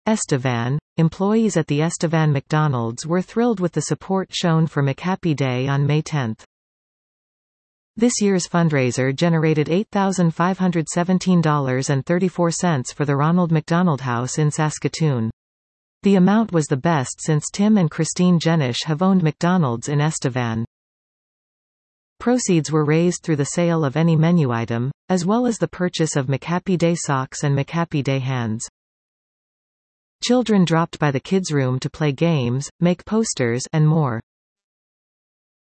Estevan. Employees at the Estevan McDonald's were thrilled with the support shown for McHappy Day on May 10. This year's fundraiser generated $8,517.34 for the Ronald McDonald House in Saskatoon. The amount was the best since Tim and Christine Jenish have owned McDonald's in Estevan. Proceeds were raised through the sale of any menu item, as well as the purchase of McHappy Day socks and McHappy Day hands. Children dropped by the kids' room to play games, make posters, and more.